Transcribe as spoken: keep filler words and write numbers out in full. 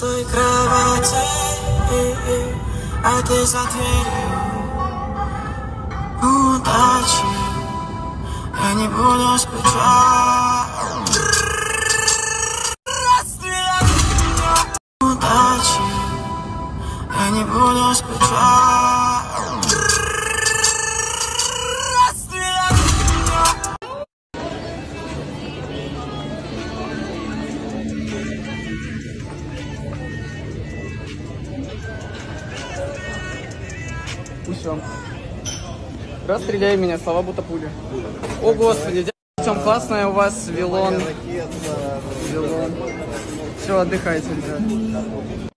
пустой кровати, а ты за дверью. Удачи, я не буду скучать. Удачи, я не буду скучать. Усё. Расстреляй меня, слова будто пули. О господи, дядя, классная у вас вилон. Вилон. Все, отдыхайте, ребят.